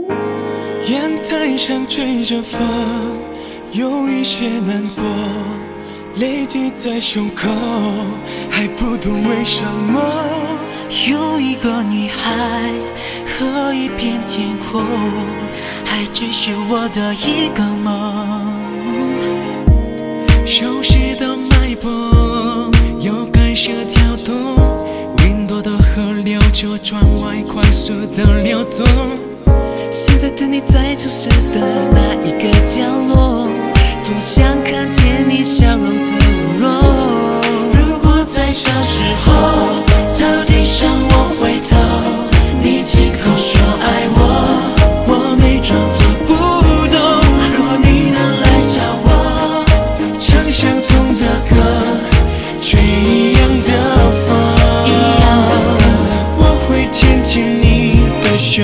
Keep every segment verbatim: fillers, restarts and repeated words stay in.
阳台上吹着风，有一些难过累积在胸口，还不懂为什么。 有一个女孩和一片天空，还只是我的一个梦。 熟悉的脉搏又开始跳动，云朵的河流就窗外快速的流动。 现在的你在城市的那一个角落，多想看见你笑容的温柔。如果在小时候草地上我回头，你亲口说爱我，我没装作不懂。如果你能来找我， 唱相同的歌，吹一样的风， 一样的风， 我会牵紧你的手。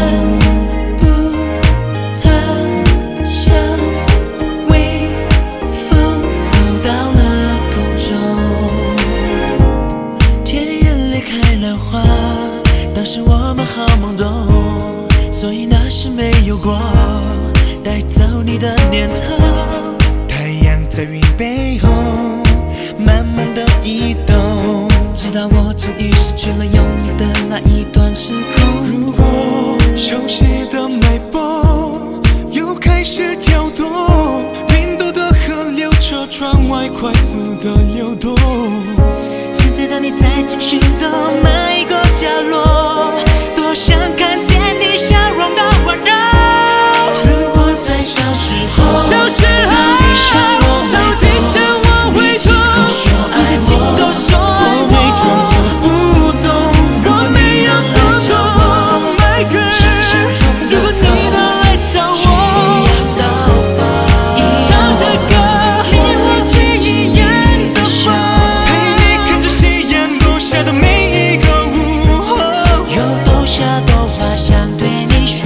当时我们好懵懂，所以那时没有过带走你的念头。 太阳在云背后慢慢的移动， 直到我终于失去了有你的那一段时空。 如果熟悉的脉搏又开始跳动，云朵的河流着窗外快速的流动。 现在的你在城市的每一个角落，多想看见你笑容的温柔。如果在小时候， 小时候草地上我回头，你亲口说爱我， 我没装作不懂。 如果你能来找我，唱相同的歌，吹一样的风，唱着歌，你我吹一样的风， 陪你看着夕阳落下的每一个午后， 有多少多话想对你说，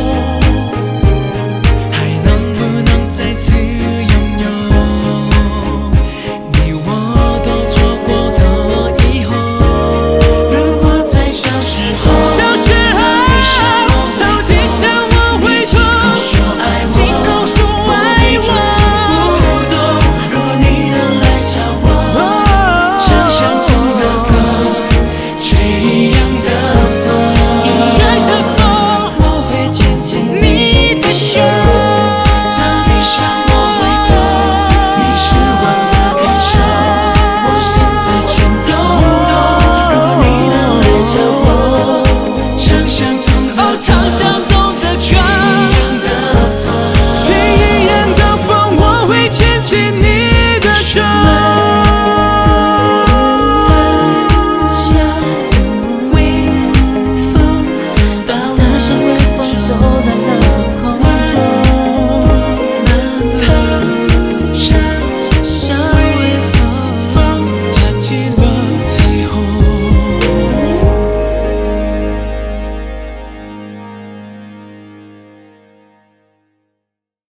还能不能再次拥有你我都错过的以后。 如果在小时候， 小时候草地上我回头， 亲口说爱我， 不懂。 如果你能来找我，唱相同的歌， 吹一样的风， 吹着风， 我会牵紧你的手。草地上我回头，你失望的感受，我现在全都懂。如果你能来找我，唱相同的歌。